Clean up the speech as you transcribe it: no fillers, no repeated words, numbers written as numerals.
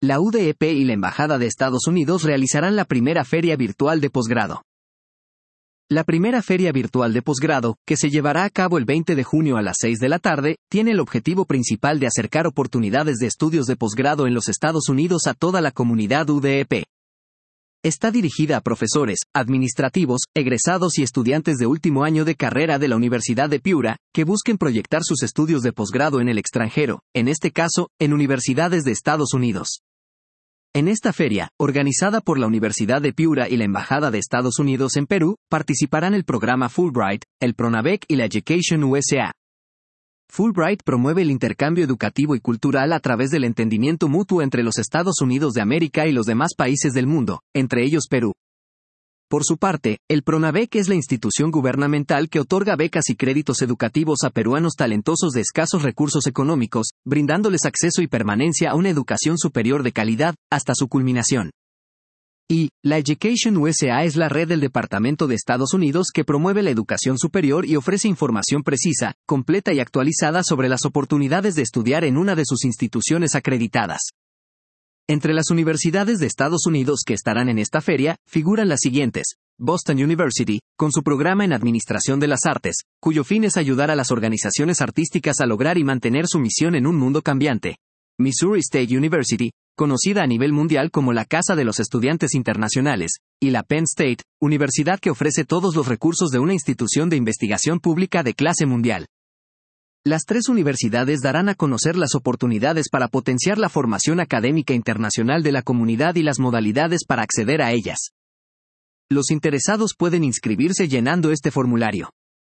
la UDEP y la Embajada de Estados Unidos realizarán la primera feria virtual de posgrado. La primera feria virtual de posgrado, que se llevará a cabo el 20 de junio a las 6 de la tarde, tiene el objetivo principal de acercar oportunidades de estudios de posgrado en los Estados Unidos a toda la comunidad UDEP. Está dirigida a profesores, administrativos, egresados y estudiantes de último año de carrera de la Universidad de Piura, que busquen proyectar sus estudios de posgrado en el extranjero, en este caso, en universidades de Estados Unidos. En esta feria, organizada por la Universidad de Piura y la Embajada de Estados Unidos en Perú, participarán el programa Fulbright, el Pronavec y la Education USA. Fulbright promueve el intercambio educativo y cultural a través del entendimiento mutuo entre los Estados Unidos de América y los demás países del mundo, entre ellos Perú. Por su parte, el Pronavec es la institución gubernamental que otorga becas y créditos educativos a peruanos talentosos de escasos recursos económicos, brindándoles acceso y permanencia a una educación superior de calidad, hasta su culminación. Y, la Education USA es la red del Departamento de Estados Unidos que promueve la educación superior y ofrece información precisa, completa y actualizada sobre las oportunidades de estudiar en una de sus instituciones acreditadas. Entre las universidades de Estados Unidos que estarán en esta feria, figuran las siguientes: Boston University, con su programa en Administración de las Artes, cuyo fin es ayudar a las organizaciones artísticas a lograr y mantener su misión en un mundo cambiante. Missouri State University, conocida a nivel mundial como la Casa de los Estudiantes Internacionales, y la Penn State, universidad que ofrece todos los recursos de una institución de investigación pública de clase mundial. Las tres universidades darán a conocer las oportunidades para potenciar la formación académica internacional de la comunidad y las modalidades para acceder a ellas. Los interesados pueden inscribirse llenando este formulario.